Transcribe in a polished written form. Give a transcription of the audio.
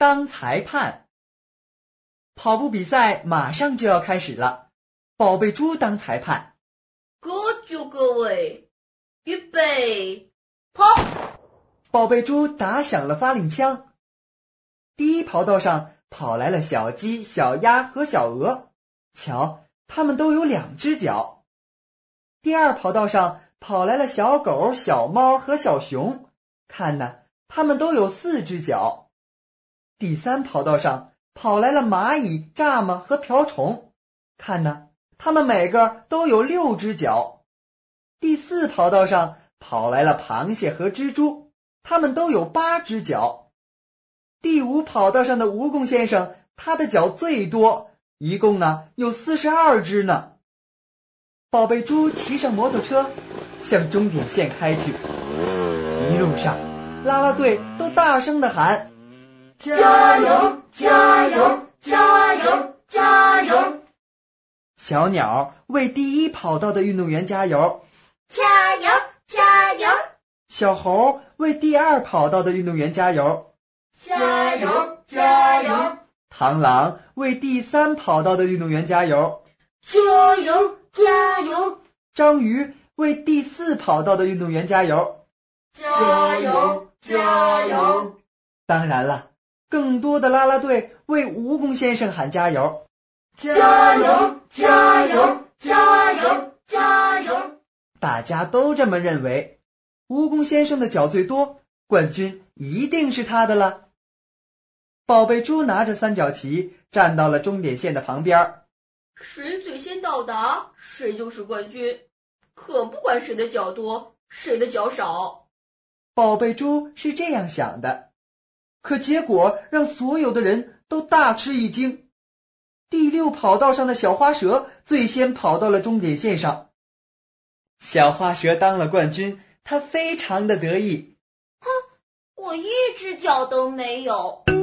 当裁判。跑步比赛马上就要开始了，宝贝猪当裁判。 各位，预备，跑！ 宝贝猪打响了发令枪。第一跑道上跑来了小鸡、小鸭和小鹅，瞧，它们都有2只脚。第二跑道上跑来了小狗、小猫和小熊，看呐，它们都有4只脚。第三跑道上跑来了蚂蚁、蚱蜢和瓢虫，看呐，它们每个都有6只脚。第四跑道上跑来了螃蟹和蜘蛛，它们都有8只脚。第五跑道上的蜈蚣先生，他的脚最多，一共有42只呢。宝贝猪骑上摩托车向终点线开去，一路上啦啦队都大声地喊： 加油加油加油加油！ 小鸟为第一跑道的运动员加油， 加油加油！ 小猴为第二跑道的运动员加油， 加油加油！ 螳螂为第三跑道的运动员加油， 加油加油！ 章鱼为第四跑道的运动员加油， 加油加油！ 当然了，更多的啦啦队为蜈蚣先生喊加油， 加油加油加油加油！ 大家都这么认为，蜈蚣先生的脚最多，冠军一定是他的了。宝贝猪拿着3角旗站到了终点线的旁边， 谁最先到达，谁就是冠军，可不管谁的脚多，谁的脚少。 宝贝猪是这样想的，可结果让所有的人都大吃一惊。第6跑道上的小花蛇最先跑到了终点线上，小花蛇当了冠军，它非常的得意。 哼，我1只脚都没有。